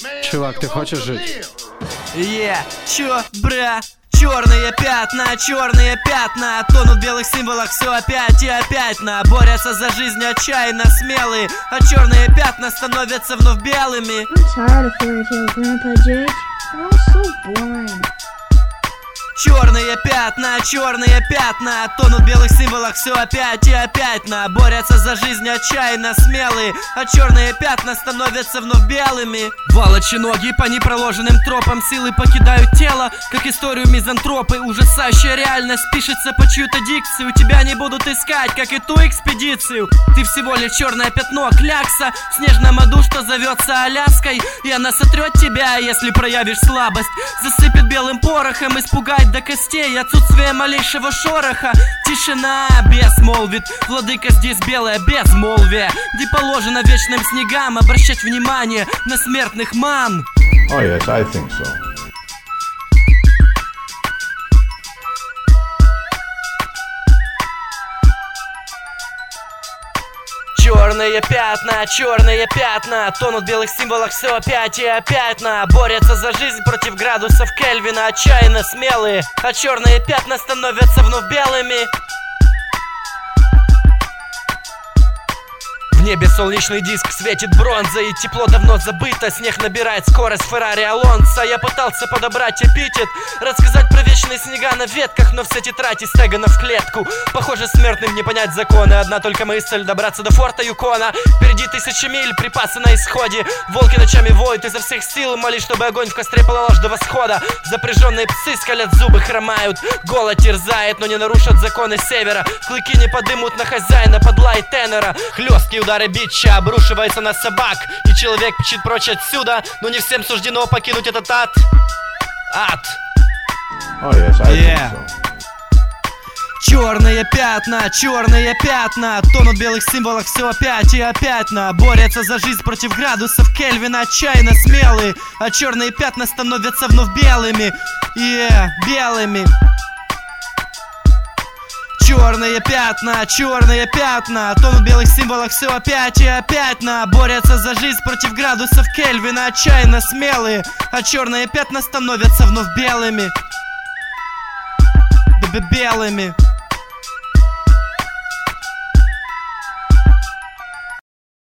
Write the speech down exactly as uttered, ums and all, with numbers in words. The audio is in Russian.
Чувак, ты хочешь жить? Е, чё, бра? Черные пятна, черные пятна тонут в белых символах, все опять и опять на борются за жизнь отчаянно смелые, а черные пятна становятся вновь белыми. I'm tired of fairy tales, Grandpa Jake. They're all so boring. Черные пятна, черные пятна тонут в белых символах, все опять и опять на борются за жизнь отчаянно смелые, а черные пятна становятся вновь белыми. Волочи ноги по непроложенным тропам, силы покидают тело, как историю мизантропы. Ужасающая реальность пишется по чью-то дикцию. Тебя не будут искать, как и ту экспедицию. Ты всего лишь черное пятно, клякса в снежном аду, что зовется Аляской. И она сотрет тебя, если проявишь слабость, засыпет белым порохом, испугает до костей отсутствие малейшего шороха. Тишина безмолвит, владыка здесь белое безмолвие, где положено вечным снегам обращать внимание на смертных ман. Oh yes, I think so. Черные пятна, черные пятна тонут в белых символах, все опять и опять на борются за жизнь против градусов Кельвина, отчаянно смелые, а черные пятна становятся вновь белыми. В небе солнечный диск светит бронзой, и тепло давно забыто. Снег набирает скорость Феррари Алонсо. Я пытался подобрать эпитет, рассказать про вечные снега на ветках, но все тетради стеганы в клетку. Похоже, смертным не понять законы. Одна только мысль — добраться до форта Юкона. Впереди тысячи миль, припасы на исходе. Волки ночами воют изо всех сил, молись, чтобы огонь в костре пылал аж до восхода. Запряженные псы скалят зубы, хромают. Голод терзает, но не нарушат законы севера. Клыки не подымут на хозяина под лай тенора. Хлесткий удар Удары бича обрушивается на собак, и человек мчит прочь отсюда, но не всем суждено покинуть этот ад. Ад. Oh yes, I Yeah. think so. Черные пятна, черные пятна тонут в белых символах, все опять и опять на борются за жизнь против градусов Кельвина, отчаянно смелые, а черные пятна становятся вновь белыми. Yeah, белыми. Черные пятна, черные пятна тонут в белых символах, все опять и опять на борются за жизнь против градусов Кельвина, отчаянно смелые, а черные пятна становятся вновь белыми. Б-б-белыми.